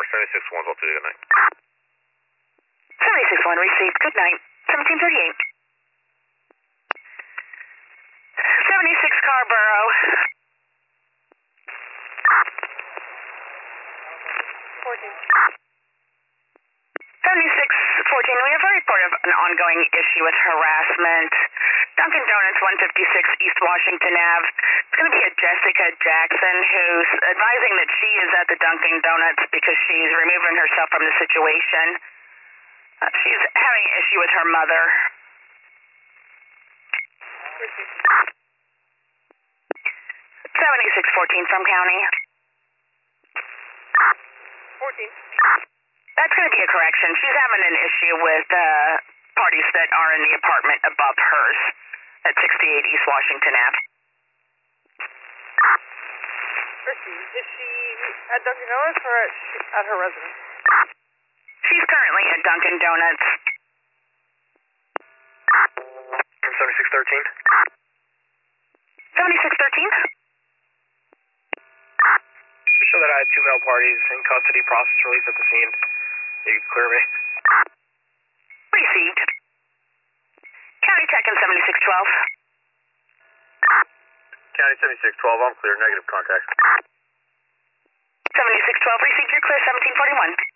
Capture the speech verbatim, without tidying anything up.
seventy-six one, all two, good night. seventy-six one received, good night. seventeen thirty-eight. seventy-six Scarborough. fourteen. seventy-six fourteen, we have a report of an ongoing issue with harassment. Dunkin' Donuts, one fifty-six East Washington Avenue. It's going to be a Jessica Jackson who's advising that she is at the Dunkin' Donuts because she's removing herself from the situation. Uh, she's having an issue with her mother. seventy-six fourteen from County. fourteen. That's going to be a correction. She's having an issue with uh, parties that are in the apartment above hers at sixty-eight East Washington Avenue. Chrissy, is she at Dunkin' Donuts or at, at her residence? She's currently at Dunkin' Donuts. seventy-six thirteen. seventy-six thirteen? Show that I had two male parties in custody, process release at the scene. You can clear me. Received. County Tech in seventy-six twelve. County seventy-six twelve, I'm clear, negative contact. seventy-six twelve, received, you're clear, seventeen forty-one.